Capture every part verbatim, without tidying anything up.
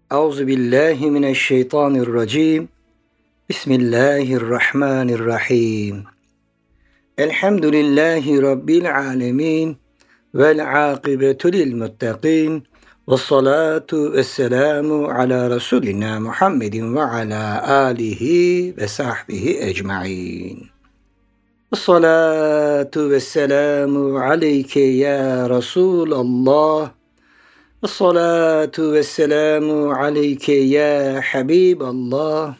Euzu billahi mineşşeytanirracim. Bismillahirrahmanirrahim. Elhamdülillahi rabbil alamin vel akibetu lil muttaqin. Ves salatu vesselamu ala Resulina Muhammedin ve ala alihi ve sahbihi ecmaîn. Ves salatu vesselamu aleyke ya Resulallah. Esselatu vesselamu aleyke ya Habiballah.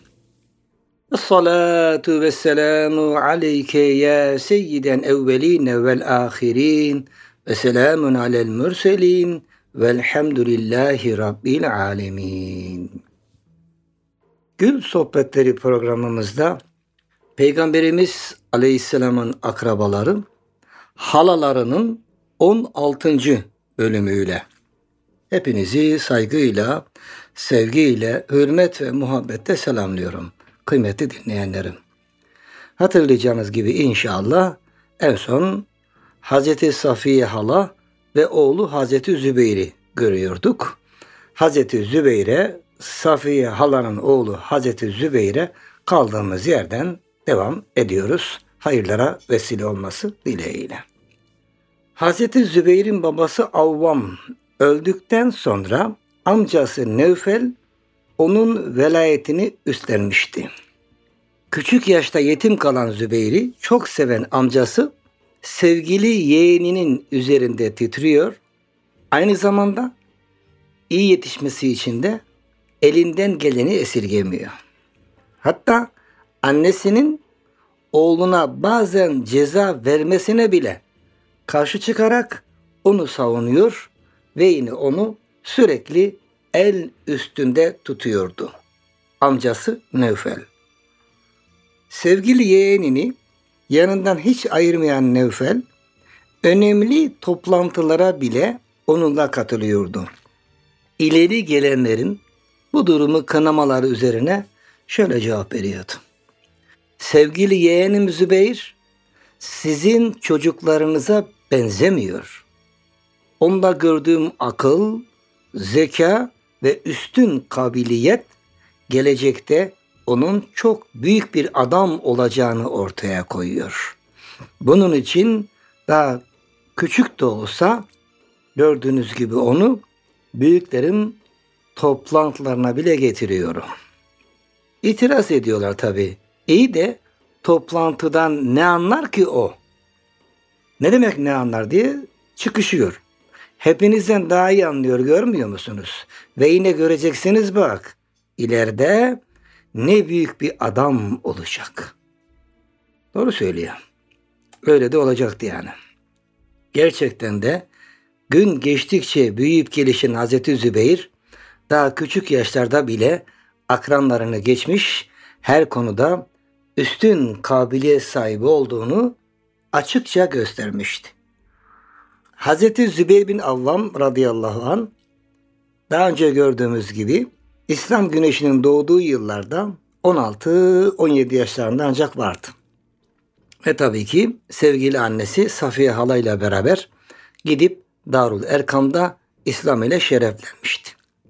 Esselatu vesselamu aleyke ya seyyiden evveline vel ahirin. Ve selamun alel mürselin. Velhamdülillahi Rabbil alemin. Gül Sohbetleri programımızda Peygamberimiz Aleyhisselam'ın akrabaları, halalarının on altıncı bölümüyle hepinizi saygıyla, sevgiyle, hürmet ve muhabbetle selamlıyorum kıymetli dinleyenlerim. Hatırlayacağınız gibi inşallah en son Hazreti Safiye hala ve oğlu Hazreti Zübeyir'i görüyorduk. Hazreti Zübeyir'e, Safiye halanın oğlu Hazreti Zübeyir'e kaldığımız yerden devam ediyoruz. Hayırlara vesile olması dileğiyle. Hazreti Zübeyir'in babası Avvam öldükten sonra amcası Nevfel onun velayetini üstlenmişti. Küçük yaşta yetim kalan Zübeyir'i çok seven amcası sevgili yeğeninin üzerinde titriyor. Aynı zamanda iyi yetişmesi için de elinden geleni esirgemiyor. Hatta annesinin oğluna bazen ceza vermesine bile karşı çıkarak onu savunuyor ve yine onu sürekli el üstünde tutuyordu. Amcası Nevfel. Sevgili yeğenini yanından hiç ayırmayan Nevfel, önemli toplantılara bile onunla katılıyordu. İleri gelenlerin bu durumu kınamaları üzerine şöyle cevap veriyordu. Sevgili yeğenim Zübeyir, sizin çocuklarınıza benzemiyor. Onda gördüğüm akıl, zeka ve üstün kabiliyet gelecekte onun çok büyük bir adam olacağını ortaya koyuyor. Bunun için daha küçük de olsa gördüğünüz gibi onu büyüklerin toplantılarına bile getiriyorum. İtiraz ediyorlar tabii. İyi de toplantıdan ne anlar ki o? Ne demek ne anlar diye çıkışıyor. Hepinizden daha iyi anlıyor, görmüyor musunuz? Ve yine göreceksiniz bak, ileride ne büyük bir adam olacak. Doğru söylüyor. Öyle de olacaktı yani. Gerçekten de gün geçtikçe büyüyüp gelişen Hazreti Zübeyir daha küçük yaşlarda bile akranlarını geçmiş, her konuda üstün kabiliyet sahibi olduğunu açıkça göstermişti. Hazreti Zübeyir bin Avvam radıyallahu anh daha önce gördüğümüz gibi İslam güneşinin doğduğu yıllarda on altı on yedi yaşlarında ancak vardı. Ve tabii ki sevgili annesi Safiye halayla beraber gidip Darul Erkam'da İslam ile şereflenmişti.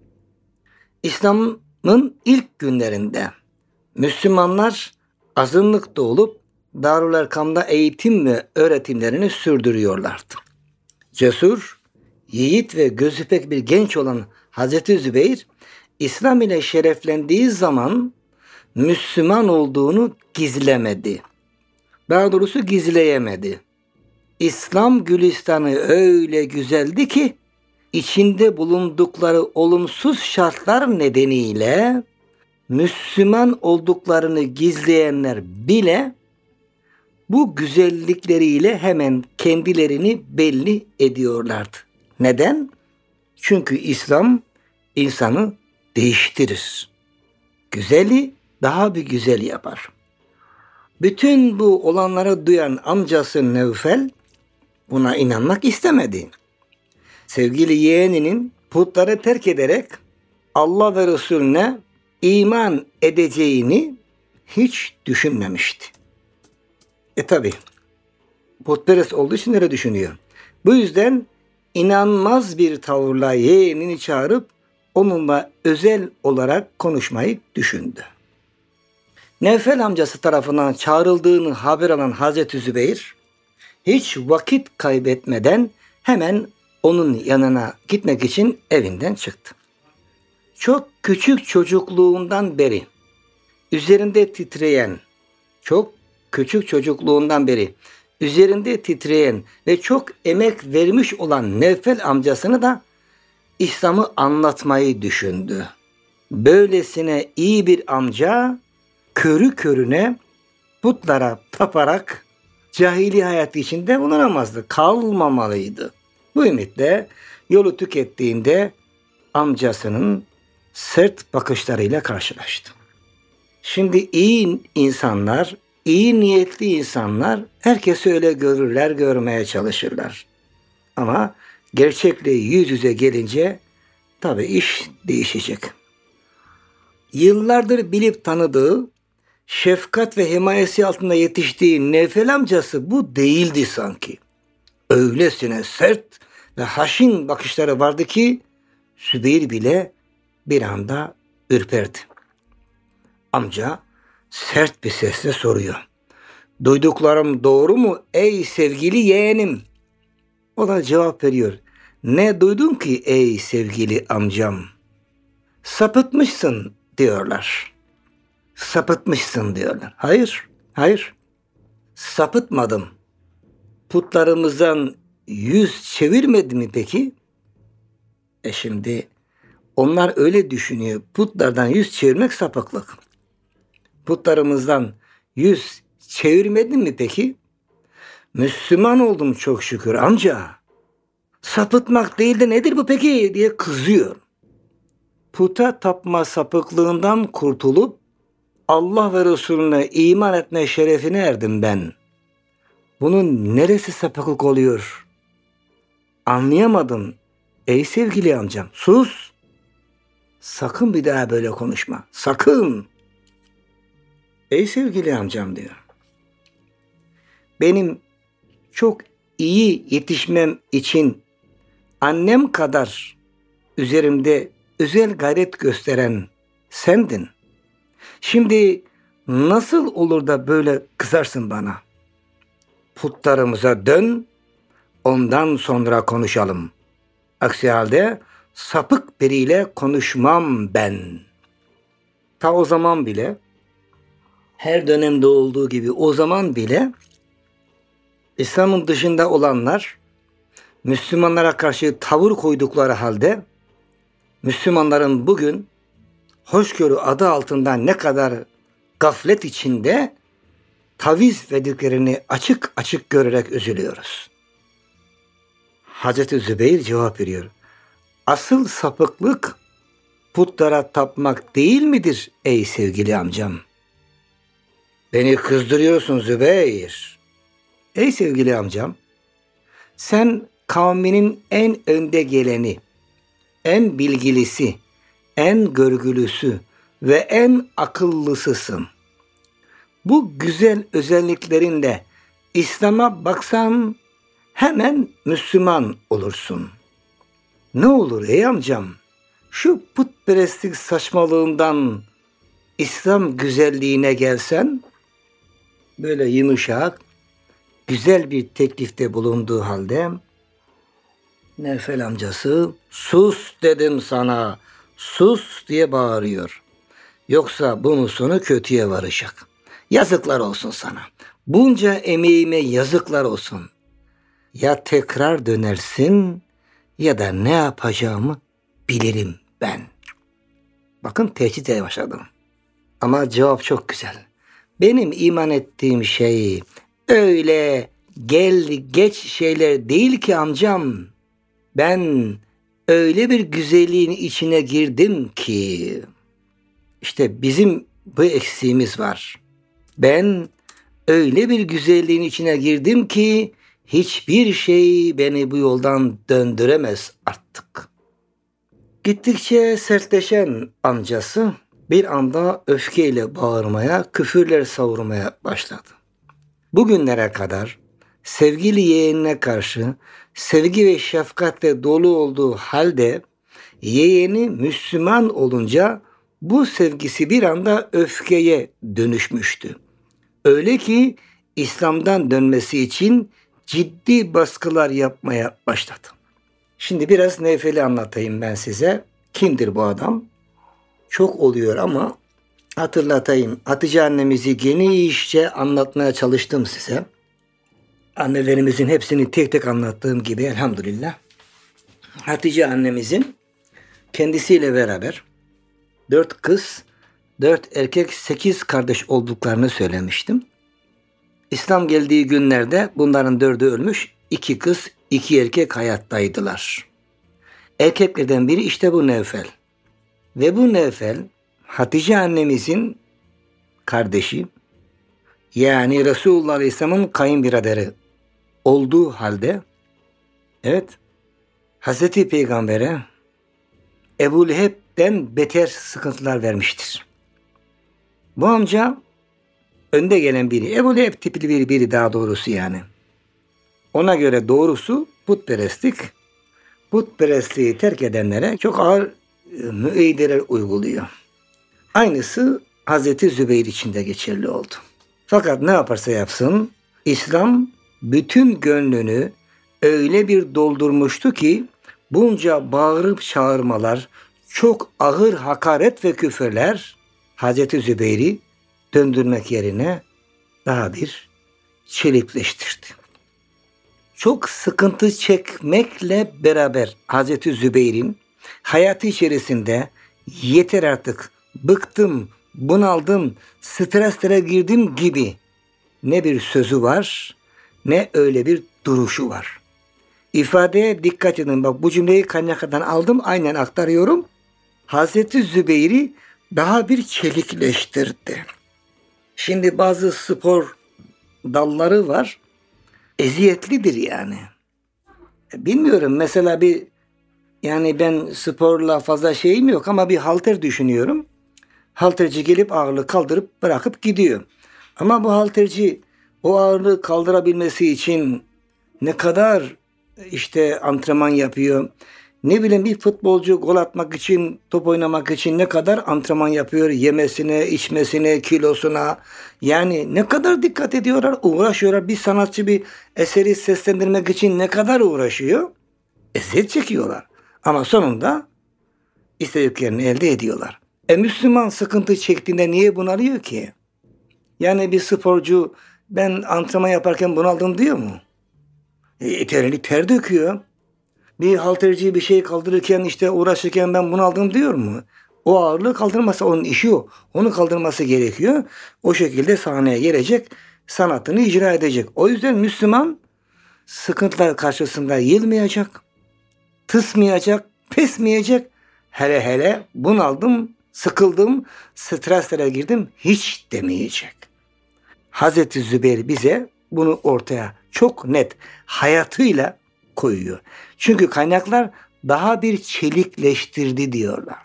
İslam'ın ilk günlerinde Müslümanlar azınlıkta olup Darul Erkam'da eğitim ve öğretimlerini sürdürüyorlardı. Cesur, yiğit ve gözü pek bir genç olan Hazreti Zübeyir, İslam ile şereflendiği zaman Müslüman olduğunu gizlemedi. Daha doğrusu gizleyemedi. İslam gülistanı öyle güzeldi ki, içinde bulundukları olumsuz şartlar nedeniyle Müslüman olduklarını gizleyenler bile bu güzellikleriyle hemen kendilerini belli ediyorlardı. Neden? Çünkü İslam insanı değiştirir. Güzeli daha bir güzel yapar. Bütün bu olanları duyan amcası Nevfel buna inanmak istemedi. Sevgili yeğeninin putları terk ederek Allah ve Resulüne iman edeceğini hiç düşünmemişti. E tabi putperest olduğu için öyle düşünüyor. Bu yüzden inanmaz bir tavırla yeğenini çağırıp onunla özel olarak konuşmayı düşündü. Nevfel amcası tarafından çağrıldığını haber alan Hazreti Zübeyir hiç vakit kaybetmeden hemen onun yanına gitmek için evinden çıktı. Çok küçük çocukluğundan beri üzerinde titreyen, çok küçük çocukluğundan beri üzerinde titreyen ve çok emek vermiş olan Nevfel amcasını da İslam'ı anlatmayı düşündü. Böylesine iyi bir amca körü körüne putlara taparak cahili hayatı içinde bulunamazdı, kalmamalıydı. Bu ümitle yolu tükettiğinde amcasının sert bakışlarıyla karşılaştı. Şimdi iyi insanlar, iyi niyetli insanlar herkesi öyle görürler, görmeye çalışırlar. Ama gerçekle yüz yüze gelince tabii iş değişecek. Yıllardır bilip tanıdığı, şefkat ve himayesi altında yetiştiği Nevfel amcası bu değildi sanki. Öylesine sert ve haşin bakışları vardı ki Sübeyir bile bir anda ürperdi. Amca sert bir sesle soruyor. Duyduklarım doğru mu ey sevgili yeğenim? O da cevap veriyor. Ne duydun ki ey sevgili amcam? Sapıtmışsın diyorlar. Sapıtmışsın diyorlar. Hayır, hayır. Sapıtmadım. Putlarımızdan yüz çevirmedi mi peki? E şimdi onlar öyle düşünüyor. Putlardan yüz çevirmek sapıklık. Putlarımızdan yüz çevirmedin mi peki? Müslüman oldum çok şükür amca. Sapıtmak değil de nedir bu peki diye kızıyor. Puta tapma sapıklığından kurtulup Allah ve Resulüne iman etme şerefine erdim ben. Bunun neresi sapıklık oluyor? Anlayamadım. Ey sevgili amcam sus. Sakın bir daha böyle konuşma. Sakın. Ey sevgili amcam diyor. Benim çok iyi yetişmem için annem kadar üzerimde özel gayret gösteren sendin. Şimdi nasıl olur da böyle kızarsın bana? Putlarımıza dön, ondan sonra konuşalım. Aksi halde sapık biriyle konuşmam ben. Ta o zaman bile, her dönemde olduğu gibi o zaman bile İslam'ın dışında olanlar Müslümanlara karşı tavır koydukları halde Müslümanların bugün hoşgörü adı altında ne kadar gaflet içinde taviz verdiklerini açık açık görerek üzülüyoruz. Hazreti Zübeyir cevap veriyor. Asıl sapıklık putlara tapmak değil midir ey sevgili amcam? Beni kızdırıyorsun Zübeyir. Ey sevgili amcam, sen kavminin en önde geleni, en bilgilisi, en görgülüsü ve en akıllısısın. Bu güzel özelliklerinle İslam'a baksan hemen Müslüman olursun. Ne olur ey amcam, şu putperestlik saçmalığından İslam güzelliğine gelsen, böyle yumuşak, güzel bir teklifte bulunduğu halde Nevfel amcası sus dedim sana, sus diye bağırıyor. Yoksa bunun sonu kötüye varacak. Yazıklar olsun sana. Bunca emeğime yazıklar olsun. Ya tekrar dönersin ya da ne yapacağımı bilirim ben. Bakın tehditle başladım. Ama cevap çok güzel. Benim iman ettiğim şey öyle gel geç şeyler değil ki amcam. Ben öyle bir güzelliğin içine girdim ki. İşte bizim bu eksiğimiz var. Ben öyle bir güzelliğin içine girdim ki hiçbir şey beni bu yoldan döndüremez artık. Gittikçe sertleşen amcası bir anda öfkeyle bağırmaya, küfürler savurmaya başladı. Bugünlere kadar sevgili yeğenine karşı sevgi ve şefkatle dolu olduğu halde Yeğeni Müslüman olunca bu sevgisi bir anda öfkeye dönüşmüştü. Öyle ki İslam'dan dönmesi için ciddi baskılar yapmaya başladı. Şimdi biraz Nevfel'i anlatayım ben size. Kimdir bu adam? Çok oluyor ama hatırlatayım. Hatice annemizi genişçe anlatmaya çalıştım size. Annelerimizin hepsini tek tek anlattığım gibi elhamdülillah. Hatice annemizin kendisiyle beraber dört kız, dört erkek, sekiz kardeş olduklarını söylemiştim. İslam geldiği günlerde bunların dördü ölmüş, iki kız, iki erkek hayattaydılar. Erkeklerden biri işte bu Nevfel. Ve bu Nevfel Hatice annemizin kardeşi, yani Resulullah Aleyhisselam'ın kayınbiraderi olduğu halde, evet, Hazreti Peygamber'e Ebu Leheb'den beter sıkıntılar vermiştir. Bu amca önde gelen biri. Ebu Leheb tipli bir biri daha doğrusu yani. Ona göre doğrusu putperestlik. Putperestliği terk edenlere çok ağır müeyyideler uyguluyor. Aynısı Hazreti Zübeyir için de geçerli oldu. Fakat ne yaparsa yapsın İslam bütün gönlünü öyle bir doldurmuştu ki bunca bağırıp çağırmalar, çok ağır hakaret ve küfürler Hazreti Zübeyir'i döndürmek yerine daha bir çelikleştirdi. Çok sıkıntı çekmekle beraber Hazreti Zübeyir'in hayatı içerisinde yeter artık, bıktım, bunaldım, streslere girdim gibi ne bir sözü var ne öyle bir duruşu var. İfadeye dikkat edin. Bak bu cümleyi kaynaklardan aldım, aynen aktarıyorum. Hazreti Zübeyir'i daha bir çelikleştirdi. Şimdi bazı spor dalları var. Eziyetlidir yani. Bilmiyorum, mesela bir yani ben sporla fazla şeyim yok ama bir halter düşünüyorum. Halterci gelip ağırlığı kaldırıp bırakıp gidiyor. Ama bu halterci o ağırlığı kaldırabilmesi için ne kadar işte antrenman yapıyor. Ne bileyim bir futbolcu gol atmak için, top oynamak için ne kadar antrenman yapıyor. Yemesine, içmesine, kilosuna. Yani ne kadar dikkat ediyorlar, uğraşıyorlar. Bir sanatçı bir eseri seslendirmek için ne kadar uğraşıyor. Eziyet çekiyorlar. Ama sonunda istediklerini elde ediyorlar. E Müslüman sıkıntı çektiğinde niye bunalıyor ki? Yani bir sporcu ben antrenman yaparken bunaldım diyor mu? E, terini ter döküyor. Bir halterci bir şey kaldırırken işte uğraşırken ben bunaldım diyor mu? O ağırlığı kaldırması onun işi o. Onu kaldırması gerekiyor. O şekilde sahneye gelecek, sanatını icra edecek. O yüzden Müslüman sıkıntılar karşısında yılmayacak, tısmayacak, pesmeyecek. Hele hele bunaldım, sıkıldım, streslere girdim hiç demeyecek. Hazreti Zübeyir bize bunu ortaya çok net hayatıyla koyuyor. Çünkü kaynaklar daha bir çelikleştirdi diyorlar.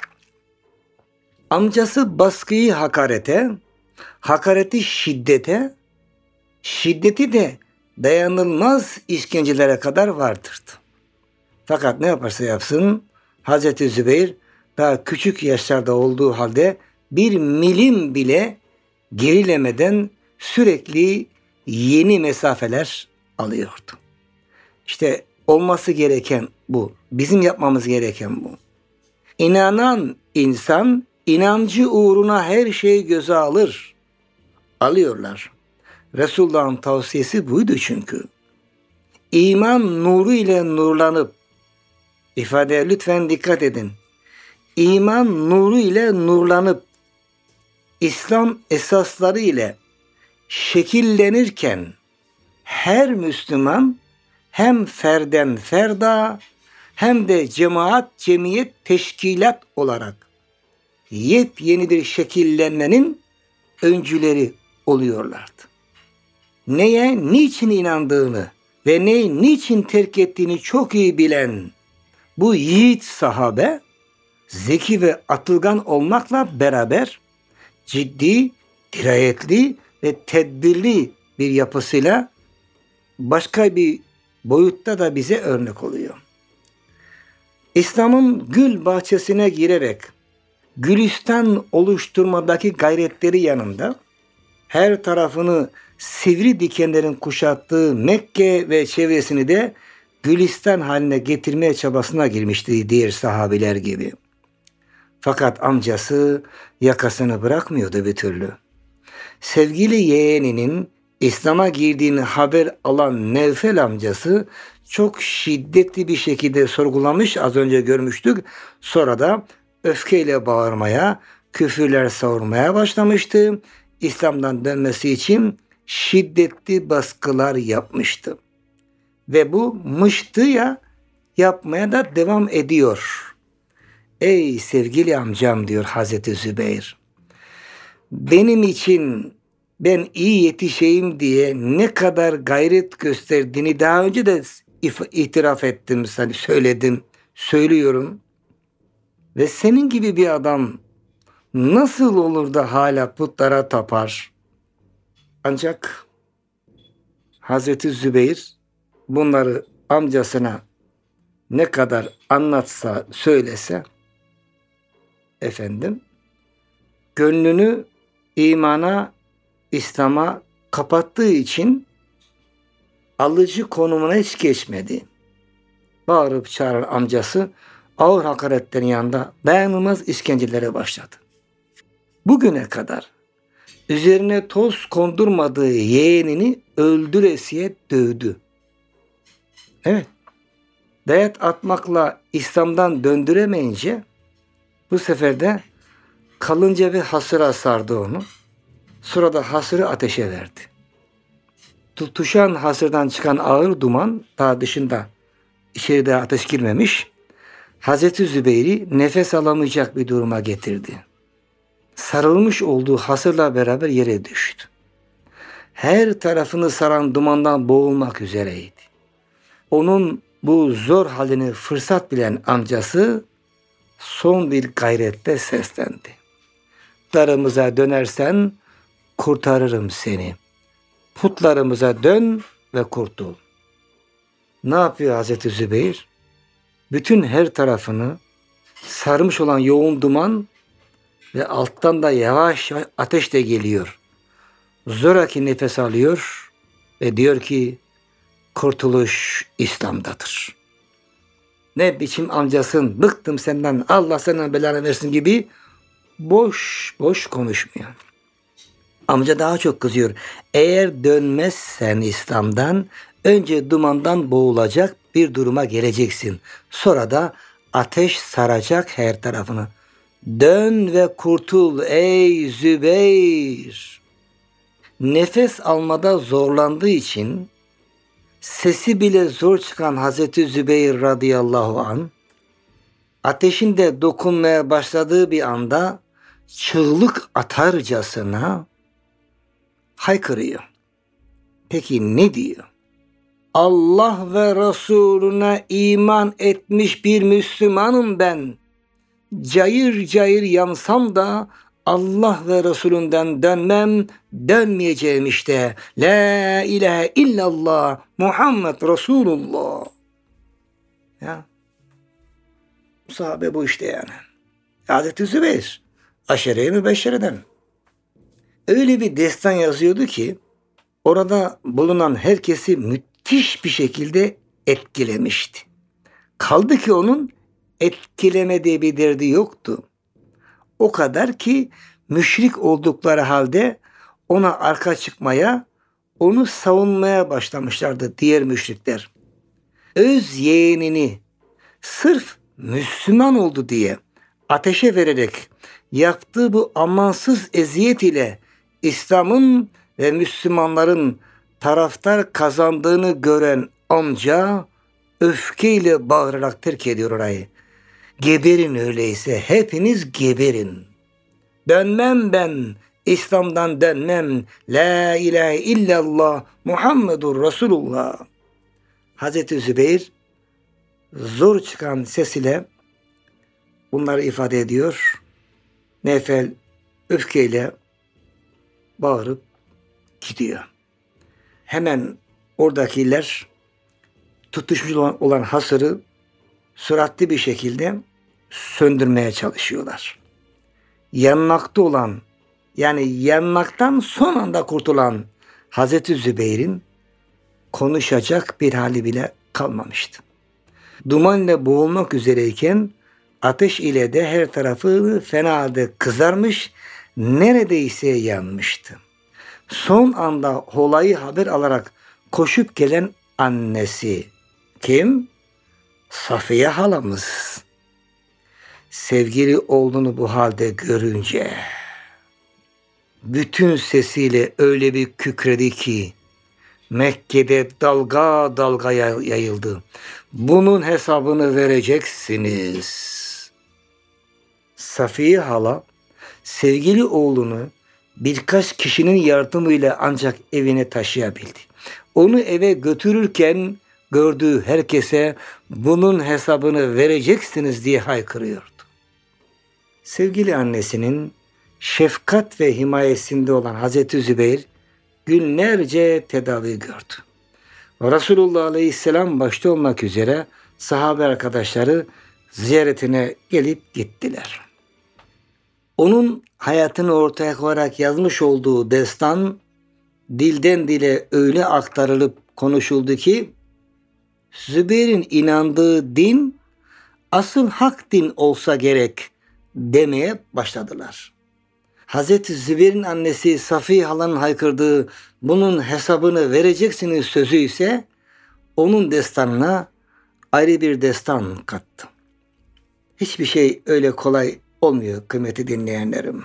Amcası baskıyı hakarete, hakareti şiddete, şiddeti de dayanılmaz işkencelere kadar vardırdı. Fakat ne yaparsa yapsın Hazreti Zübeyir daha küçük yaşlarda olduğu halde bir milim bile gerilemeden sürekli yeni mesafeler alıyordu. İşte olması gereken bu. Bizim yapmamız gereken bu. İnanan insan inancı uğruna her şeyi göze alır. Alıyorlar. Resulullah'ın tavsiyesi buydu çünkü. İman nuru ile nurlanıp, ifadeye lütfen dikkat edin. İman nuru ile nurlanıp, İslam esasları ile şekillenirken her Müslüman hem ferden ferda hem de cemaat, cemiyet, teşkilat olarak yepyeni bir şekillenmenin öncüleri oluyorlardı. Neye, niçin inandığını ve neyi, niçin terk ettiğini çok iyi bilen bu yiğit sahabe, zeki ve atılgan olmakla beraber ciddi, dirayetli ve tedbirli bir yapısıyla başka bir boyutta da bize örnek oluyor. İslam'ın gül bahçesine girerek gülistan oluşturmadaki gayretleri yanında her tarafını sivri dikenlerin kuşattığı Mekke ve çevresini de gülistan haline getirmeye çabasına girmişti diğer sahabiler gibi. Fakat amcası yakasını bırakmıyordu bir türlü. Sevgili yeğeninin İslam'a girdiğini haber alan Nevfel amcası çok şiddetli bir şekilde sorgulamış, az önce görmüştük. Sonra da öfkeyle bağırmaya, küfürler savurmaya başlamıştı. İslam'dan dönmesi için şiddetli baskılar yapmıştı. Ve bu mıştıya yapmaya da devam ediyor. Ey sevgili amcam diyor Hazreti Zübeyir. Benim için ben iyi yetişeyim diye ne kadar gayret gösterdiğini daha önce de itiraf ettim, hani söyledim, söylüyorum. Ve senin gibi bir adam nasıl olur da hala putlara tapar? Ancak Hazreti Zübeyir bunları amcasına ne kadar anlatsa, söylese, efendim, gönlünü imana, İslam'a kapattığı için alıcı konumuna hiç geçmedi. Bağırıp çağıran amcası ağır hakaretlerin yanında dayanılmaz işkencelere başladı. Bugüne kadar üzerine toz kondurmadığı yeğenini öldüresiye dövdü. Evet, dayat atmakla İslam'dan döndüremeyince bu sefer de kalınca bir hasıra sardı onu. Sonra da hasırı ateşe verdi. Tutuşan hasırdan çıkan ağır duman daha dışında, içeride ateş girmemiş, Hazreti Zübeyir'i nefes alamayacak bir duruma getirdi. Sarılmış olduğu hasırla beraber yere düştü. Her tarafını saran dumandan boğulmak üzereydi. Onun bu zor halini fırsat bilen amcası son bir gayrette seslendi. Putlarımıza dönersen kurtarırım seni. Putlarımıza dön ve kurtul. Ne yapıyor Hazreti Zübeyir? Bütün her tarafını sarmış olan yoğun duman ve alttan da yavaş yavaş ateş de geliyor. Zoraki nefes alıyor ve diyor ki kurtuluş İslam'dadır. Ne biçim amcasın, bıktım senden, Allah sana belanı versin gibi boş boş konuşmuyor. Amca daha çok kızıyor. Eğer dönmezsen İslam'dan önce dumandan boğulacak bir duruma geleceksin. Sonra da ateş saracak her tarafını. Dön ve kurtul ey Zübeyir. Nefes almada zorlandığı için sesi bile zor çıkan Hazreti Zübeyir radıyallahu an ateşin de dokunmaya başladığı bir anda çığlık atarcasına haykırıyor. Peki ne diyor? Allah ve Resulüne iman etmiş bir Müslümanım ben. Cayır cayır yansam da Allah ve Resulünden dönmem, dönmeyeceğim işte. La ilahe illallah Muhammed Resulullah. Ya. Sahabe bu işte yani. Hazreti Zübeyir. Aşere-i Mübeşşere'den. Öyle bir destan yazıyordu ki orada bulunan herkesi müthiş bir şekilde etkilemişti. Kaldı ki onun etkilemediği bir derdi yoktu. O kadar ki müşrik oldukları halde ona arka çıkmaya, onu savunmaya başlamışlardı diğer müşrikler. Öz yeğenini sırf Müslüman oldu diye ateşe vererek yaptığı bu amansız eziyet ile İslam'ın ve Müslümanların taraftar kazandığını gören amca öfkeyle bağırarak terk ediyor orayı. Geberin öyleyse, hepiniz geberin. Dönmem ben, İslam'dan dönmem. La ilahe illallah Muhammedur Resulullah. Hazreti Zübeyir zor çıkan ses ile bunları ifade ediyor. Nevfel öfkeyle bağırıp gidiyor. Hemen oradakiler tutuşmuş olan, olan hasırı süratli bir şekilde söndürmeye çalışıyorlar. Yanmakta olan, yani yanmaktan son anda kurtulan Hazreti Zübeyir'in konuşacak bir hali bile kalmamıştı. Duman ile boğulmak üzereyken ateş ile de her tarafı fena halde kızarmış, neredeyse yanmıştı. Son anda olayı haber alarak koşup gelen annesi kim? Safiye halamız. Sevgili oğlunu bu halde görünce bütün sesiyle öyle bir kükredi ki Mekke'de dalga dalga yayıldı. Bunun hesabını vereceksiniz. Safiye hala sevgili oğlunu birkaç kişinin yardımıyla ancak evine taşıyabildi. Onu eve götürürken gördüğü herkese bunun hesabını vereceksiniz diye haykırıyordu. Sevgili annesinin şefkat ve himayesinde olan Hazreti Zübeyir günlerce tedavi gördü. Resulullah Aleyhisselam başta olmak üzere sahabe arkadaşları ziyaretine gelip gittiler. Onun hayatını ortaya koyarak yazmış olduğu destan dilden dile öyle aktarılıp konuşuldu ki Zübeyir'in inandığı din asıl hak din olsa gerek demeye başladılar. Hazreti Zübeyir'in annesi Safiye halanın haykırdığı bunun hesabını vereceksiniz sözü ise onun destanına ayrı bir destan kattı. Hiçbir şey öyle kolay olmuyor kıymetli dinleyenlerim.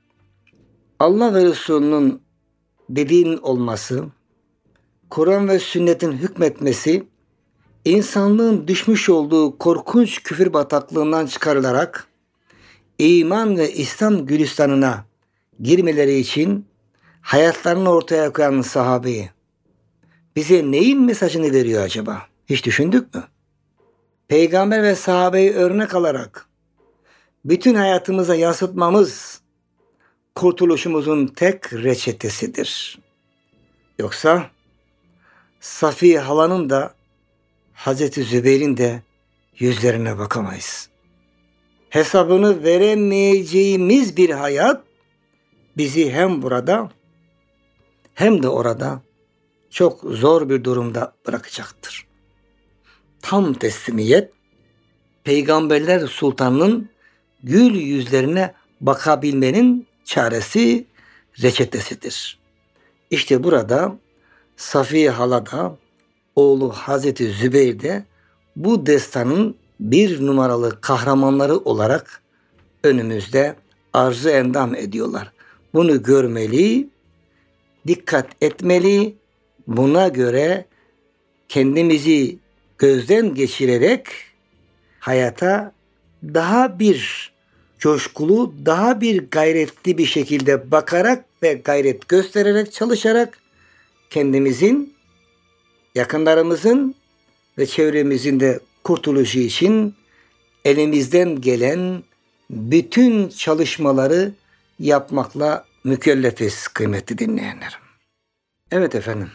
Allah ve Resulünün dediğin olması, Kur'an ve sünnetin hükmetmesi, insanlığın düşmüş olduğu korkunç küfür bataklığından çıkarılarak iman ve İslam gülistanına girmeleri için hayatlarını ortaya koyan sahabeyi bize neyin mesajını veriyor acaba? Hiç düşündük mü? Peygamber ve sahabeyi örnek alarak bütün hayatımıza yansıtmamız kurtuluşumuzun tek reçetesidir. Yoksa Safiye halanın da Hazreti Zübeyir'in de yüzlerine bakamayız. Hesabını veremeyeceğimiz bir hayat bizi hem burada hem de orada çok zor bir durumda bırakacaktır. Tam teslimiyet, Peygamberler Sultanı'nın gül yüzlerine bakabilmenin çaresi, reçetesidir. İşte burada Safiye hala da oğlu Hazreti Zübeyir de bu destanın bir numaralı kahramanları olarak önümüzde arz-ı endam ediyorlar. Bunu görmeli, dikkat etmeli, buna göre kendimizi gözden geçirerek hayata daha bir coşkulu, daha bir gayretli bir şekilde bakarak ve gayret göstererek, çalışarak kendimizin, yakınlarımızın ve çevremizin de kurtuluşu için elimizden gelen bütün çalışmaları yapmakla mükellefiz kıymetli dinleyenlerim. Evet efendim,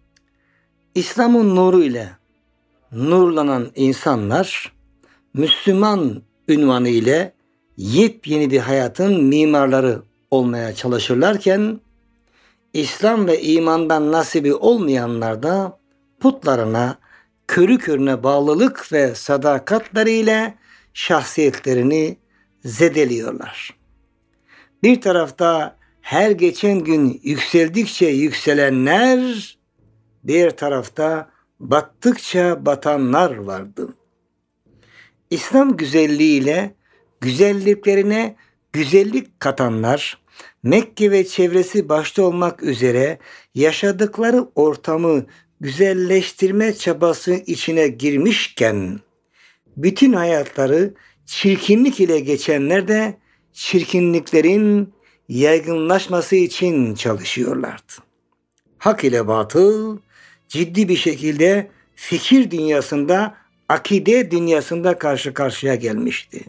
İslam'ın nuru ile nurlanan insanlar Müslüman unvanı ile yepyeni bir hayatın mimarları olmaya çalışırlarken İslam ve imandan nasibi olmayanlar da putlarına körü körüne bağlılık ve sadakatleriyle şahsiyetlerini zedeliyorlar. Bir tarafta her geçen gün yükseldikçe yükselenler, diğer tarafta battıkça batanlar vardı. İslam güzelliğiyle güzelliklerine güzellik katanlar, Mekke ve çevresi başta olmak üzere yaşadıkları ortamı güzelleştirme çabası içine girmişken, bütün hayatları çirkinlik ile geçenler de çirkinliklerin yaygınlaşması için çalışıyorlardı. Hak ile batıl ciddi bir şekilde fikir dünyasında, akide dünyasında karşı karşıya gelmişti.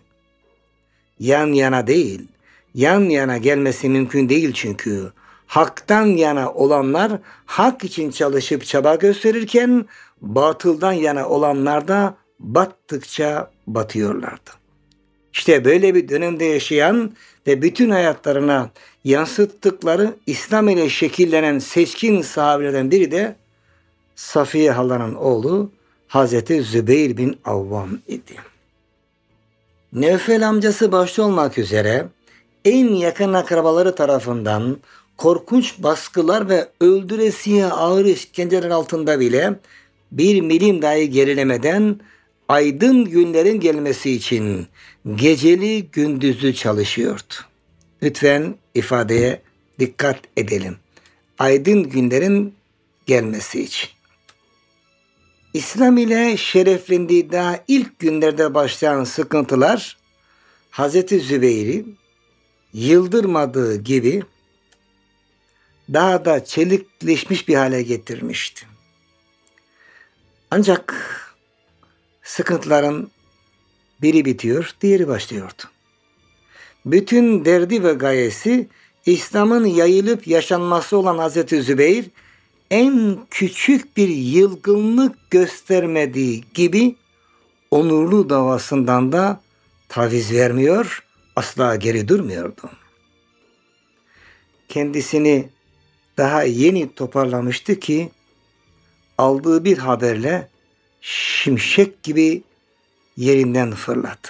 Yan yana değil, yan yana gelmesi mümkün değil çünkü haktan yana olanlar hak için çalışıp çaba gösterirken batıldan yana olanlar da battıkça batıyorlardı. İşte böyle bir dönemde yaşayan ve bütün hayatlarına yansıttıkları İslam ile şekillenen seçkin sahabelerden biri de Safiye halanın oğlu Hazreti Zübeyir bin Avvam idi. Nevfel amcası başta olmak üzere en yakın akrabaları tarafından korkunç baskılar ve öldüresiye ağır işkenceler altında bile bir milim dahi gerilemeden aydın günlerin gelmesi için geceli gündüzlü çalışıyordu. Lütfen ifadeye dikkat edelim. Aydın günlerin gelmesi için. İslam ile şereflendiği daha ilk günlerde başlayan sıkıntılar Hazreti Zübeyir'i yıldırmadığı gibi daha da çelikleşmiş bir hale getirmişti. Ancak sıkıntıların biri bitiyor, diğeri başlıyordu. Bütün derdi ve gayesi İslam'ın yayılıp yaşanması olan Hazreti Zübeyir en küçük bir yılgınlık göstermediği gibi onurlu davasından da taviz vermiyor, asla geri durmuyordu. Kendisini daha yeni toparlamıştı ki aldığı bir haberle şimşek gibi yerinden fırladı.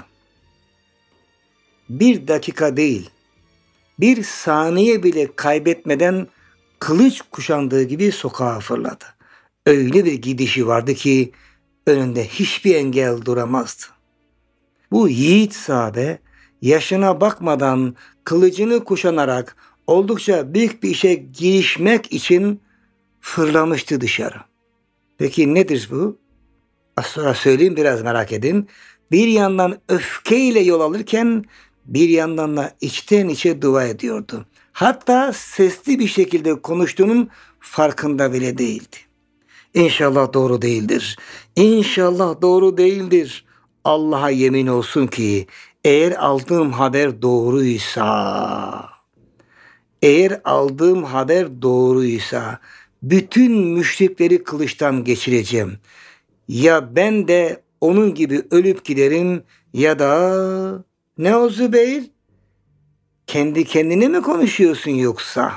Bir dakika değil, bir saniye bile kaybetmeden kılıç kuşandığı gibi sokağa fırladı. Öyle bir gidişi vardı ki önünde hiçbir engel duramazdı. Bu yiğit sahabe yaşına bakmadan kılıcını kuşanarak oldukça büyük bir işe girişmek için fırlamıştı dışarı. Peki nedir bu? Az sonra söyleyeyim, biraz merak edin. Bir yandan öfkeyle yol alırken bir yandan da içten içe dua ediyordu. Hatta sesli bir şekilde konuştuğunun farkında bile değildi. İnşallah doğru değildir. İnşallah doğru değildir. Allah'a yemin olsun ki eğer aldığım haber doğruysa, eğer aldığım haber doğruysa bütün müşrikleri kılıçtan geçireceğim. Ya ben de onun gibi ölüp giderim ya da ne o Zübeyir? Kendi kendine mi konuşuyorsun yoksa?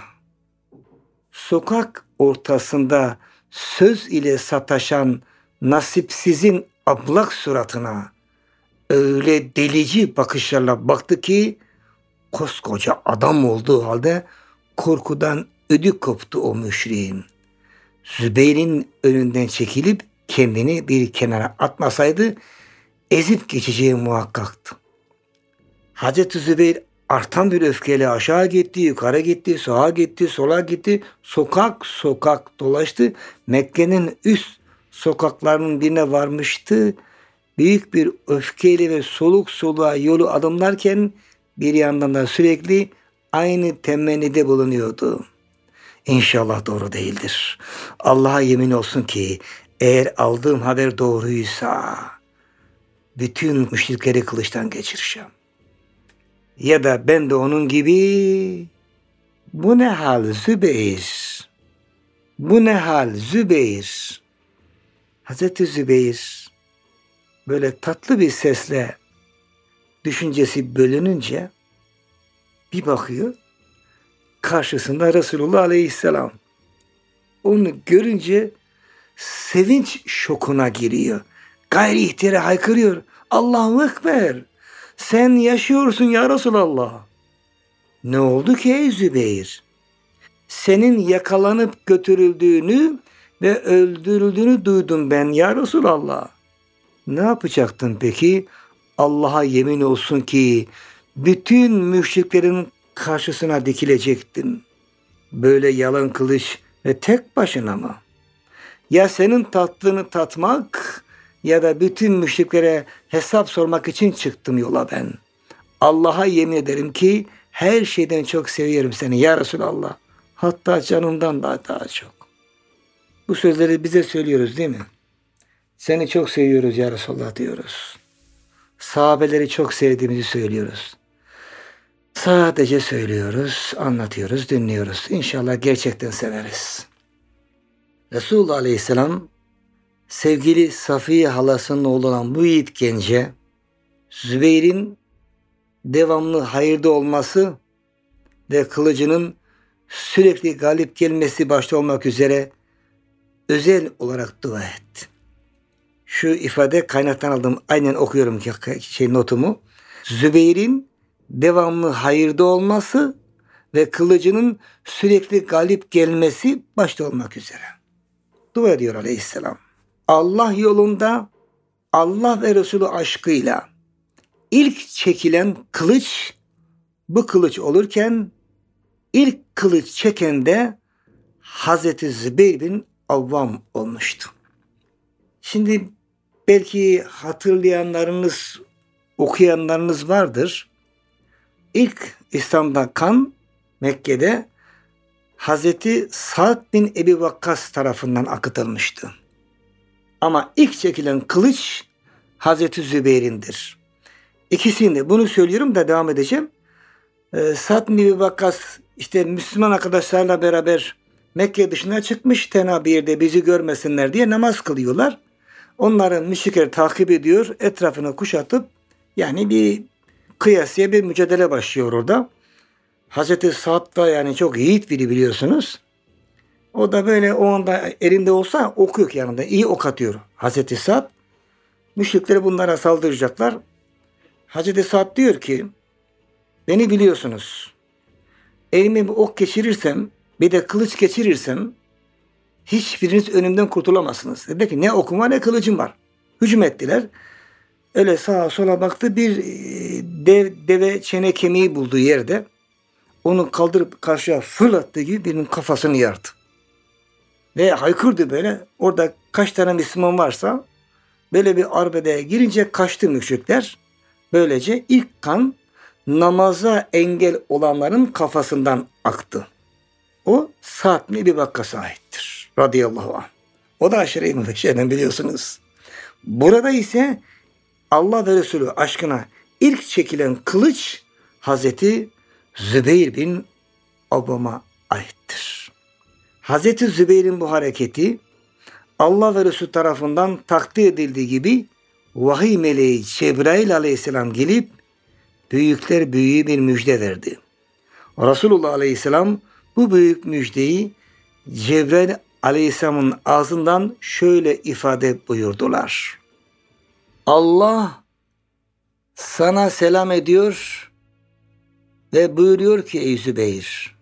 Sokak ortasında söz ile sataşan nasipsizin ablak suratına öyle delici bakışlarla baktı ki koskoca adam olduğu halde korkudan ödü koptu o müşriğin. Zübeyir'in önünden çekilip kendini bir kenara atmasaydı ezip geçeceği muhakkaktı. Hazreti Zübeyir artan bir öfkeyle aşağı gitti, yukarı gitti, sağa gitti, sola gitti. Sokak sokak dolaştı. Mekke'nin üst sokaklarının birine varmıştı. Büyük bir öfkeyle ve soluk soluğa yolu adımlarken bir yandan da sürekli aynı temennide bulunuyordu. İnşallah doğru değildir. Allah'a yemin olsun ki eğer aldığım haber doğruysa bütün müşrikleri kılıçtan geçireceğim. Ya da ben de onun gibi bu ne hal Zübeyir? Bu ne hal Zübeyir? Hazreti Zübeyir böyle tatlı bir sesle düşüncesi bölününce bir bakıyor, karşısında Resulullah Aleyhisselam. Onu görünce sevinç şokuna giriyor. Gayri ihtiyare haykırıyor. Allahu Ekber. Sen yaşıyorsun ya Resulallah. Ne oldu ki ey Zübeyir? Senin yakalanıp götürüldüğünü ve öldürüldüğünü duydum ben ya Resulallah. Ne yapacaktın peki? Allah'a yemin olsun ki bütün müşriklerin karşısına dikilecektin. Böyle yalan kılıç ve tek başına mı? Ya senin tatlını tatmak ya da bütün müşriklere hesap sormak için çıktım yola ben. Allah'a yemin ederim ki her şeyden çok seviyorum seni ya Resulallah. Hatta canımdan da daha çok. Bu sözleri bize söylüyoruz değil mi? Seni çok seviyoruz ya Resulallah diyoruz. Sahabeleri çok sevdiğimizi söylüyoruz. Sadece söylüyoruz, anlatıyoruz, dinliyoruz. İnşallah gerçekten severiz. Resulullah Aleyhisselam sevgili Safiye halasının oğlu olan bu yiğit gence Zübeyir'in devamlı hayırda olması ve kılıcının sürekli galip gelmesi başta olmak üzere özel olarak dua etti. Şu ifade kaynaktan aldım. Aynen okuyorum ki şey notumu. Zübeyir'in devamlı hayırda olması ve kılıcının sürekli galip gelmesi başta olmak üzere. Dua ediyor aleyhisselam. Allah yolunda Allah ve Resulü aşkıyla ilk çekilen kılıç bu kılıç olurken ilk kılıç çeken de Hazreti Zübeyir bin Avvam olmuştu. Şimdi belki hatırlayanlarınız, okuyanlarınız vardır. İlk İslam'da kan Mekke'de Hazreti Sa'd bin Ebi Vakkas tarafından akıtılmıştı. Ama ilk çekilen kılıç Hazreti Zübeyir'indir. İkisini bunu söylüyorum da devam edeceğim. Ee, Sa'd bin Ebi Vakkas işte Müslüman arkadaşlarla beraber Mekke dışına çıkmış, tenha bir yerde bizi görmesinler diye namaz kılıyorlar. Onları müşrikler takip ediyor, etrafını kuşatıp yani bir kıyasıya bir mücadele başlıyor orada. Hazreti Sa'd da yani çok yiğit biri biliyorsunuz. O da böyle o anda elinde olsa ok yok yanında. İyi ok atıyor Hazreti Sa'd. Müşrikler bunlara saldıracaklar. Hazreti Sa'd diyor ki beni biliyorsunuz. Elime bir ok geçirirsem bir de kılıç geçirirsem hiçbiriniz önümden kurtulamazsınız. Dedi ki ne okum var ne kılıcım var. Hücum ettiler. Öyle sağa sola baktı bir dev, deve çene kemiği bulduğu yerde onu kaldırıp karşıya fırlattığı gibi birinin kafasını yardı. Ve haykırdı böyle. Orada kaç tane Müslüman varsa böyle bir arbedeye girince kaçtı müşrikler. Böylece ilk kan namaza engel olanların kafasından aktı. O Sa'd bin Ebi Vakkas'a aittir. Radıyallahu anh. O da aşire-i mübeşşerden biliyorsunuz. Burada ise Allah ve Resulü aşkına ilk çekilen kılıç Hazreti Zübeyir bin Avvam'a aittir. Hazreti Zübeyir'in bu hareketi Allah ve Resulü tarafından takdir edildiği gibi vahiy meleği Cebrail aleyhisselam gelip büyükler büyüğü bir müjde verdi. Resulullah aleyhisselam bu büyük müjdeyi Cebrail aleyhisselamın ağzından şöyle ifade buyurdular. Allah sana selam ediyor ve buyuruyor ki ey Zübeyir,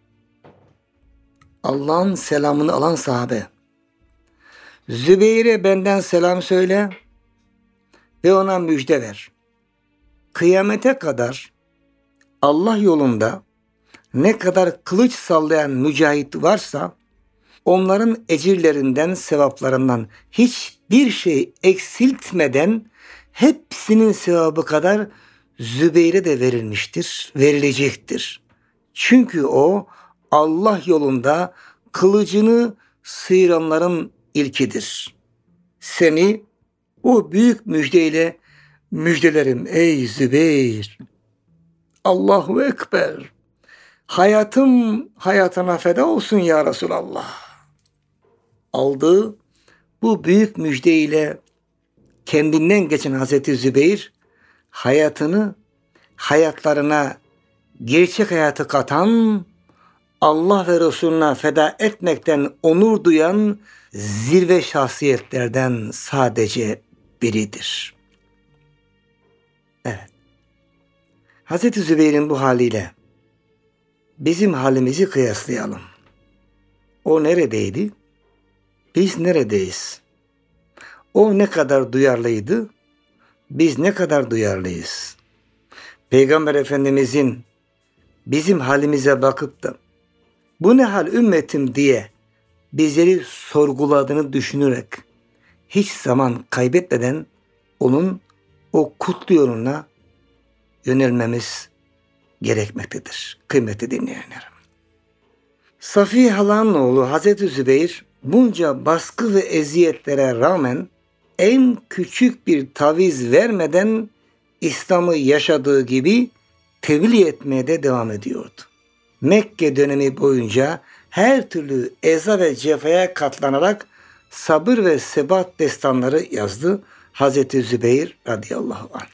Allah'ın selamını alan sahabe, Zübeyir'e benden selam söyle ve ona müjde ver. Kıyamete kadar Allah yolunda ne kadar kılıç sallayan mücahit varsa onların ecirlerinden, sevaplarından hiçbir şey eksiltmeden hepsinin sevabı kadar Zübeyir'e de verilmiştir, verilecektir. Çünkü o Allah yolunda kılıcını sıyıranların ilkidir. Seni o büyük müjdeyle müjdelerim ey Zübeyir. Allahu Ekber. Hayatım hayatına feda olsun ya Resulallah. Aldığı bu büyük müjdeyle kendinden geçen Hazreti Zübeyir hayatını hayatlarına gerçek hayatı katan, Allah ve Resulüne feda etmekten onur duyan zirve şahsiyetlerden sadece biridir. Evet. Hazreti Zübeyir'in bu haliyle bizim halimizi kıyaslayalım. O neredeydi? Biz neredeyiz? O ne kadar duyarlıydı? Biz ne kadar duyarlıyız? Peygamber Efendimizin bizim halimize bakıp da bu ne hal ümmetim diye bizleri sorguladığını düşünerek hiç zaman kaybetmeden onun o kutlu yoluna yönelmemiz gerekmektedir. Kıymetli dinleyenlerim. Safiye halanın oğlu Hazreti Zübeyir bunca baskı ve eziyetlere rağmen en küçük bir taviz vermeden İslam'ı yaşadığı gibi tebliğ etmeye de devam ediyordu. Mekke dönemi boyunca her türlü eza ve cefaya katlanarak sabır ve sebat destanları yazdı Hazreti Zübeyir radıyallahu anh.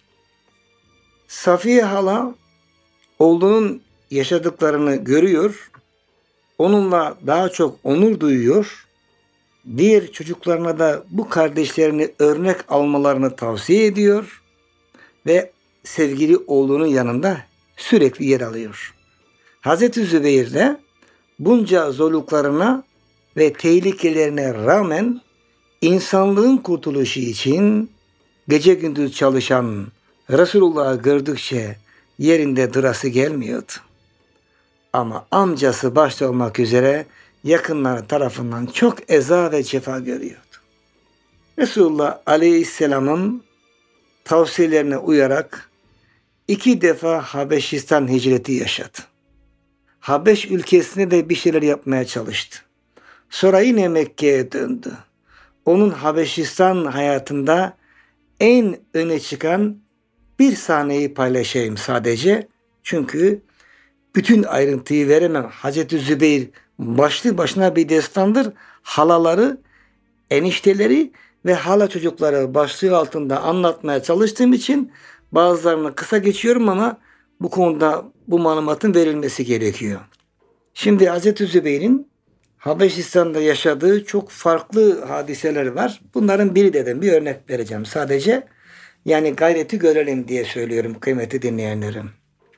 Safiye hala oğlunun yaşadıklarını görüyor, onunla daha çok onur duyuyor, diğer çocuklarına da bu kardeşlerini örnek almalarını tavsiye ediyor ve sevgili oğlunun yanında sürekli yer alıyor. Hazreti Zübeyir de bunca zorluklarına ve tehlikelerine rağmen insanlığın kurtuluşu için gece gündüz çalışan Resulullah'ı gördükçe yerinde durası gelmiyordu. Ama amcası başta olmak üzere yakınları tarafından çok eza ve cefa görüyordu. Resulullah Aleyhisselam'ın tavsiyelerine uyarak iki defa Habeşistan hicreti yaşadı. Habeş ülkesine de bir şeyler yapmaya çalıştı. Sonra yine Mekke'ye döndü. Onun Habeşistan hayatında en öne çıkan bir sahneyi paylaşayım sadece. Çünkü bütün ayrıntıyı veremem. Hazreti Zübeyir başlı başına bir destandır. Halaları, enişteleri ve hala çocukları başlığı altında anlatmaya çalıştığım için bazılarını kısa geçiyorum ama bu konuda bu malumatın verilmesi gerekiyor. Şimdi Hazreti Zübeyir'in Habeşistan'da yaşadığı çok farklı hadiseler var. Bunların biri dedim, bir örnek vereceğim sadece. Yani gayreti görelim diye söylüyorum kıymetli dinleyenlerim.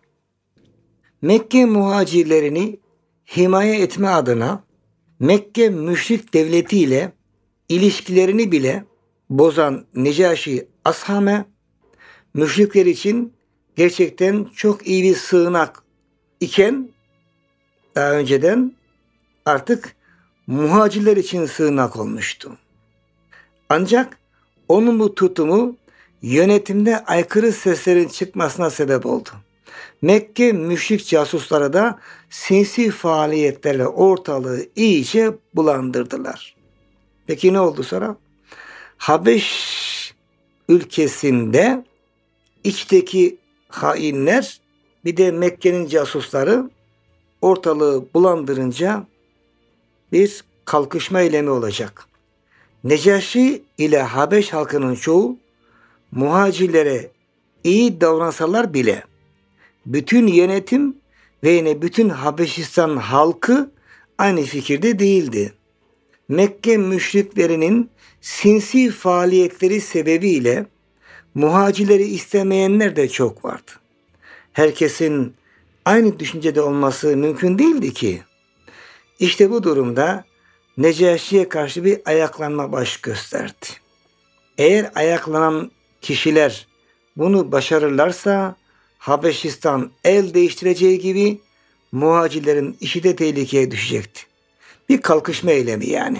Mekke muhacirlerini himaye etme adına Mekke müşrik devletiyle ilişkilerini bile bozan Necaşi Ashame, müşrikler için gerçekten çok iyi bir sığınak iken daha önceden artık muhacirler için sığınak olmuştu. Ancak onun bu tutumu yönetimde aykırı seslerin çıkmasına sebep oldu. Mekke müşrik casusları da sinsi faaliyetlerle ortalığı iyice bulandırdılar. Peki ne oldu sonra? Habeş ülkesinde içteki hainler bir de Mekke'nin casusları ortalığı bulandırınca bir kalkışma eylemi olacak. Necaşi ile Habeş halkının çoğu muhacirlere iyi davransalar bile bütün yönetim ve yine bütün Habeşistan halkı aynı fikirde değildi. Mekke müşriklerinin sinsi faaliyetleri sebebiyle muhacirleri istemeyenler de çok vardı. Herkesin aynı düşüncede olması mümkün değildi ki. İşte bu durumda Necaşi'ye karşı bir ayaklanma baş gösterdi. Eğer ayaklanan kişiler bunu başarırlarsa Habeşistan el değiştireceği gibi muhacirlerin işi de tehlikeye düşecekti. Bir kalkışma eylemi yani.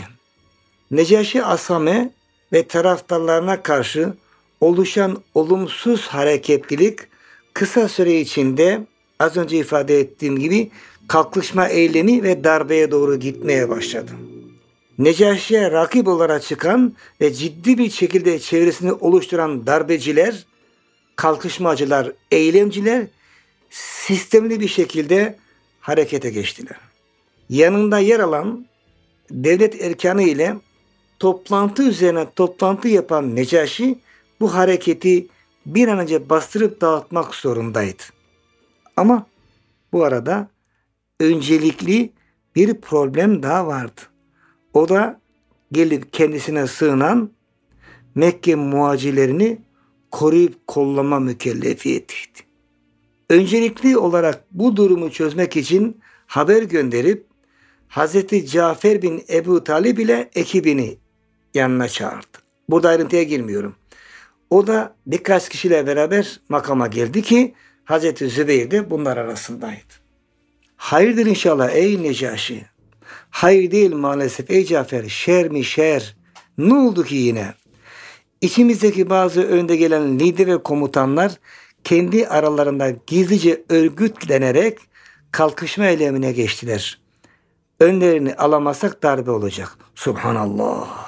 Necaşi Ashame ve taraftarlarına karşı oluşan olumsuz hareketlilik kısa süre içinde az önce ifade ettiğim gibi kalkışma eylemi ve darbeye doğru gitmeye başladı. Necaşi'ye rakip olarak çıkan ve ciddi bir şekilde çevresini oluşturan darbeciler, kalkışmacılar, eylemciler sistemli bir şekilde harekete geçtiler. Yanında yer alan devlet erkanı ile toplantı üzerine toplantı yapan Necaşi bu hareketi bir an önce bastırıp dağıtmak zorundaydı. Ama bu arada öncelikli bir problem daha vardı. O da gelip kendisine sığınan Mekke muhacirlerini koruyup kollama mükellefiyetiydi. Öncelikli olarak bu durumu çözmek için haber gönderip Hazreti Cafer bin Ebu Talib ile ekibini yanına çağırdı. Burada ayrıntıya girmiyorum. O da birkaç kişiyle beraber makama geldi ki Hazreti Zübeyir de bunlar arasındaydı. Hayırdır inşallah ey Necaşi? Hayır değil maalesef ey Cafer. Şer mi şer? Ne oldu ki yine? İçimizdeki bazı önde gelen lider ve komutanlar kendi aralarında gizlice örgütlenerek kalkışma eylemine geçtiler. Önlerini alamazsak darbe olacak. Subhanallah.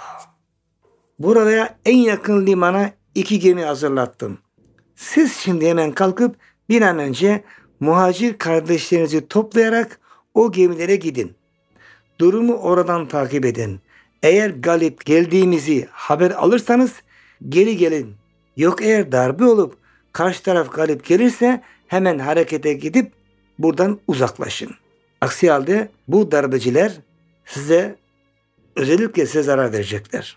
Buraya en yakın limana iki gemi hazırlattım. Siz şimdi hemen kalkıp bir an önce muhacir kardeşlerinizi toplayarak o gemilere gidin. Durumu oradan takip edin. Eğer galip geldiğimizi haber alırsanız geri gelin. Yok eğer darbe olup karşı taraf galip gelirse hemen harekete gidip buradan uzaklaşın. Aksi halde bu darbeciler size, özellikle size zarar verecekler.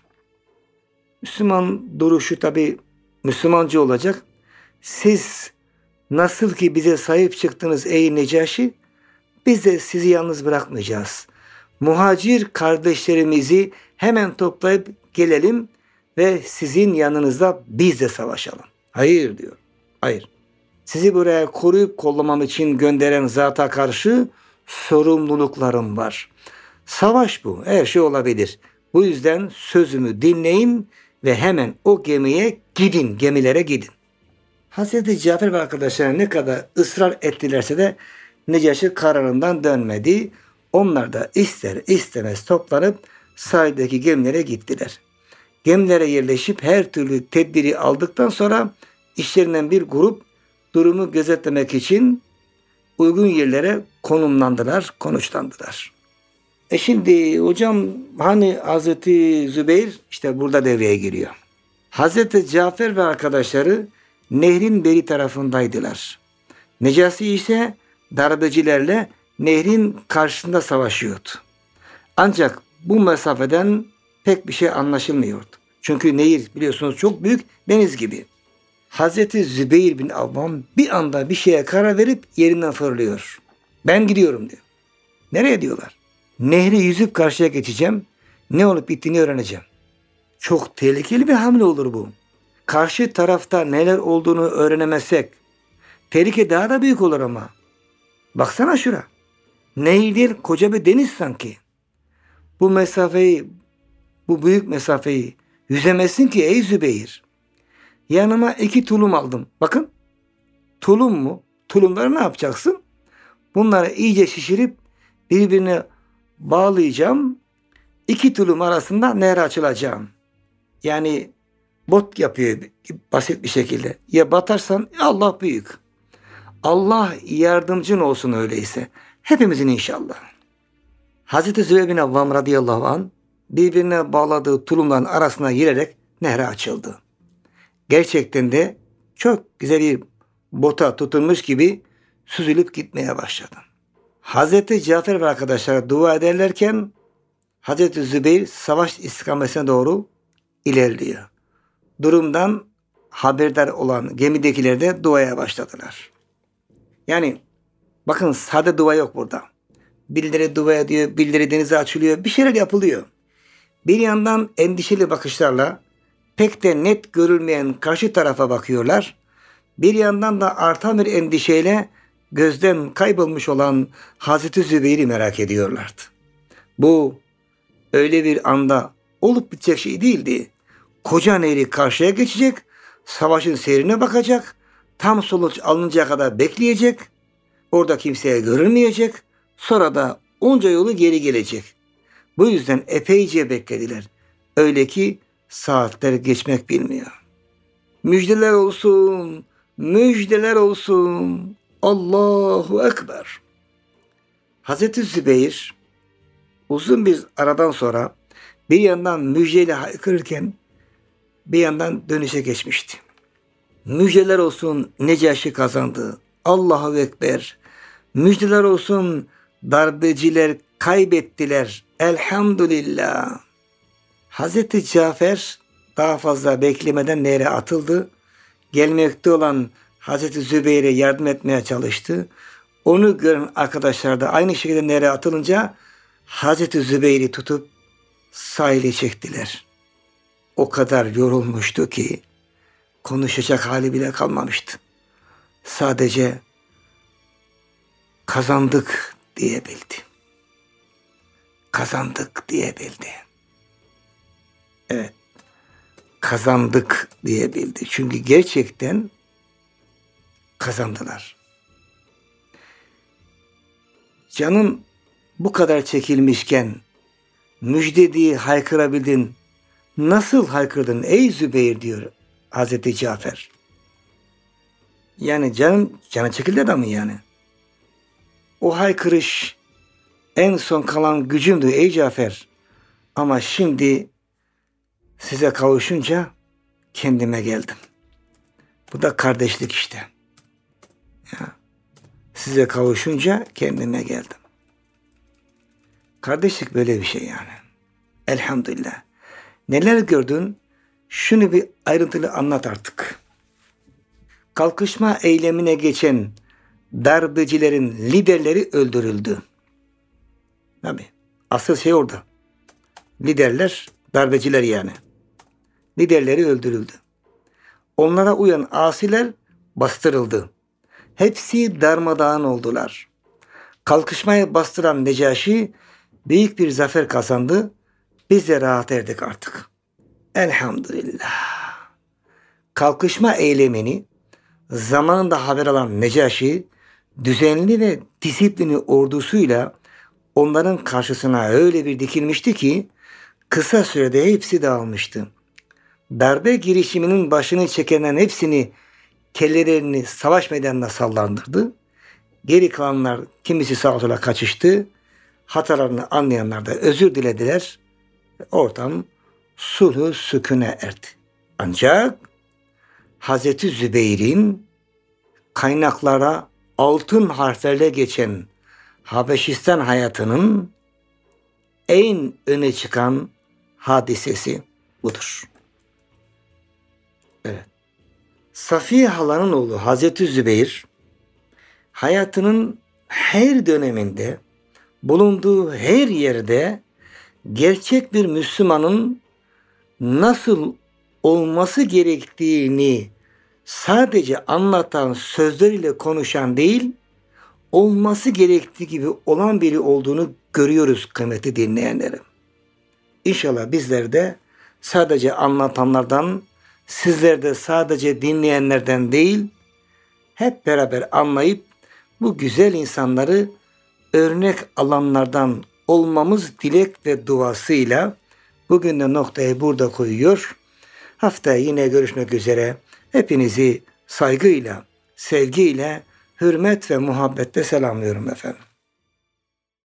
Müslüman duruşu tabi Müslümanca olacak. Siz nasıl ki bize sahip çıktınız ey Necaşi, biz de sizi yalnız bırakmayacağız. Muhacir kardeşlerimizi hemen toplayıp gelelim ve sizin yanınızda biz de savaşalım. Hayır diyor. Hayır. Sizi buraya koruyup kollamam için gönderen zata karşı sorumluluklarım var. Savaş bu. Her şey olabilir. Bu yüzden sözümü dinleyin ve hemen o gemiye gidin. Gemilere gidin. Hazreti Cafer ve arkadaşları ne kadar ısrar ettilerse de Necaşi kararından dönmedi. Onlar da ister istemez toplanıp sahildeki gemilere gittiler. Gemilere yerleşip her türlü tedbiri aldıktan sonra işlerinden bir grup durumu gözetlemek için uygun yerlere konumlandılar, konuşlandılar. E şimdi hocam hani Hazreti Zübeyir işte burada devreye giriyor. Hazreti Cafer ve arkadaşları nehrin beri tarafındaydılar. Necaşi ise darbecilerle nehrin karşısında savaşıyordu. Ancak bu mesafeden pek bir şey anlaşılmıyordu. Çünkü nehir biliyorsunuz çok büyük, deniz gibi. Hazreti Zübeyir bin Avvam bir anda bir şeye karar verip yerinden fırlıyor. Ben gidiyorum diyor. Nereye diyorlar? Nehri yüzüp karşıya geçeceğim. Ne olup bittiğini öğreneceğim. Çok tehlikeli bir hamle olur bu. Karşı tarafta neler olduğunu öğrenemezsek tehlike daha da büyük olur ama. Baksana şura. Nehir değil, koca bir deniz sanki. Bu mesafeyi, bu büyük mesafeyi yüzemezsin ki ey Zübeyir. Yanıma iki tulum aldım. Bakın. Tulum mu? Tulumları ne yapacaksın? Bunları iyice şişirip birbirine bağlayacağım. İki tulum arasında nehre açılacağım. Yani bot yapıyor basit bir şekilde. Ya batarsan Allah büyük. Allah yardımcın olsun öyleyse. Hepimizin inşallah. Hazreti Zübeyir bin Avvam radıyallahu anh birbirine bağladığı tulumların arasına girerek nehre açıldı. Gerçekten de çok güzel bir bota tutunmuş gibi süzülüp gitmeye başladı. Hazreti Cafer ve arkadaşlar dua ederlerken Hazreti Zübeyir savaş istikametine doğru ilerliyor. Durumdan haberdar olan gemidekiler de duaya başladılar. Yani bakın sade dua yok burada. Birileri dua ediyor, birileri denize açılıyor, bir şeyler yapılıyor. Bir yandan endişeli bakışlarla pek de net görülmeyen karşı tarafa bakıyorlar. Bir yandan da artan bir endişeyle gözden kaybolmuş olan Hazreti Zübeyir'i merak ediyorlardı. Bu öyle bir anda olup bitecek şey değildi. Koca nehri karşıya geçecek, savaşın seyrine bakacak, tam sonuç alınacak kadar bekleyecek, orada kimseye görünmeyecek, sonra da onca yolu geri gelecek. Bu yüzden epeyce beklediler. Öyle ki saatler geçmek bilmiyor. Müjdeler olsun, müjdeler olsun. Allahu Ekber. Hazreti Zübeyir uzun bir aradan sonra bir yandan müjdeyle haykırırken bir yandan dönüşe geçmişti. Müjdeler olsun Necaşi kazandı. Allahu Ekber. Müjdeler olsun darbeciler kaybettiler. Elhamdülillah. Hazreti Cafer daha fazla beklemeden nehre atıldı. Gelmekte olan Hazreti Zübeyir'e yardım etmeye çalıştı. Onu gören arkadaşlar da aynı şekilde nehre atılınca Hazreti Zübeyir'i tutup sahile çektiler. O kadar yorulmuştu ki konuşacak hali bile kalmamıştı. Sadece kazandık diyebildi. Kazandık diyebildi. Evet. Kazandık diyebildi. Çünkü gerçekten kazandılar. Canın bu kadar çekilmişken müjde diye haykırabildin. Nasıl haykırdın ey Zübeyir diyor Hazreti Cafer. Yani canın canı çekildi adamın yani. O haykırış en son kalan gücümdü ey Cafer. Ama şimdi size kavuşunca kendime geldim. Bu da kardeşlik işte. Ya, size kavuşunca kendime geldim. Kardeşlik böyle bir şey yani. Elhamdülillah. Neler gördün? Şunu bir ayrıntılı anlat artık. Kalkışma eylemine geçen darbecilerin liderleri öldürüldü. Tabii. Asıl şey orada. Liderler, darbeciler yani. Liderleri öldürüldü. Onlara uyan asiler bastırıldı. Hepsi darmadağın oldular. Kalkışmayı bastıran Necaşi büyük bir zafer kazandı. Biz de rahat erdik artık. Elhamdülillah. Kalkışma eylemini zamanında haber alan Necaşi düzenli ve disiplinli ordusuyla onların karşısına öyle bir dikilmişti ki kısa sürede hepsi dağılmıştı. Darbe girişiminin başını çekenlerin hepsini kellelerini savaş meydanına sallandırdı. Geri kalanlar kimisi sağa sola kaçıştı. Hatalarını anlayanlar da özür dilediler. Ortam sulh sükûne erdi. Ancak Hazreti Zübeyir'in kaynaklara altın harflerle geçen Habeşistan hayatının en öne çıkan hadisesi budur. Evet. Safiye halanın oğlu Hazreti Zübeyir hayatının her döneminde bulunduğu her yerde gerçek bir Müslümanın nasıl olması gerektiğini sadece anlatan, sözleriyle konuşan değil, olması gerektiği gibi olan biri olduğunu görüyoruz kıymetli dinleyenlerim. İnşallah bizler de sadece anlatanlardan, sizler de sadece dinleyenlerden değil, hep beraber anlayıp bu güzel insanları örnek alanlardan olmamız dilek ve duasıyla bugün de noktayı burada koyuyor. Haftaya yine görüşmek üzere. Hepinizi saygıyla, sevgiyle, hürmet ve muhabbetle selamlıyorum efendim.